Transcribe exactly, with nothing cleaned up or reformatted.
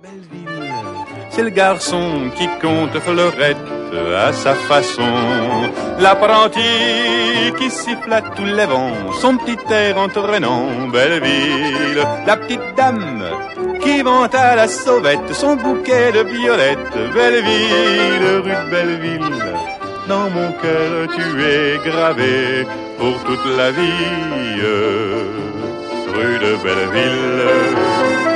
Belleville, c'est le garçon qui compte fleurette à sa façon. L'apprenti qui siffle à tous les vents son petit air entraînant. Belleville, la petite dame qui vante à la sauvette son bouquet de violettes. Belleville, rue de Belleville, dans mon cœur tu es gravé pour toute la vie. Rue de Belleville.